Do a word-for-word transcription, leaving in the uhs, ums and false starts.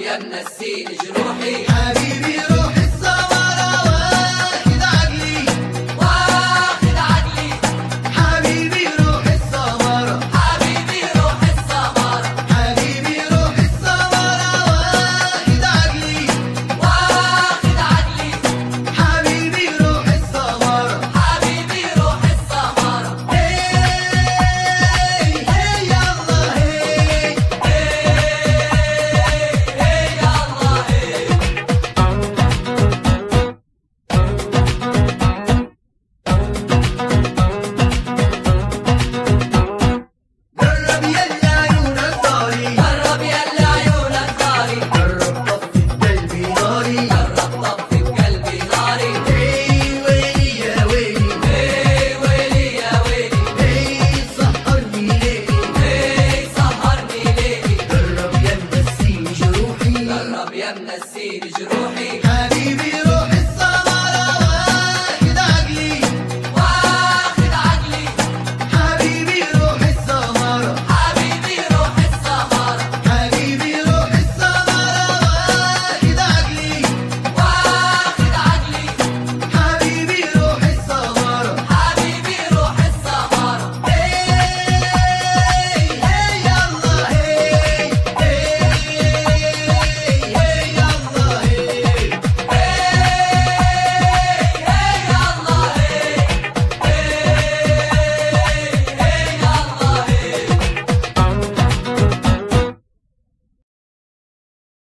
يا منسين جروحي. حبيبي روح السمرة واخد عقلي واخد عقلي. حبيبي روح السمرة حبيبي روح السمرة. حبيبي روح السمرة واخد عقلي واخد عقلي. حبيبي روح السمرة حبيبي روح السمرة. هي هي يلا هي هي يلا هي. جرب يلا عيونك طاري جرب يلا عيونك طاري. جرب طفي بقلبي ناري جرب طفي بقلبي ناري. هي ويلي يا ويلي هي ويلي يا ويلي. هي سهرني ليلي هي سهرني ليلي. جرب يا منسين جروحي جرب يا منسين جروحي. حبيبي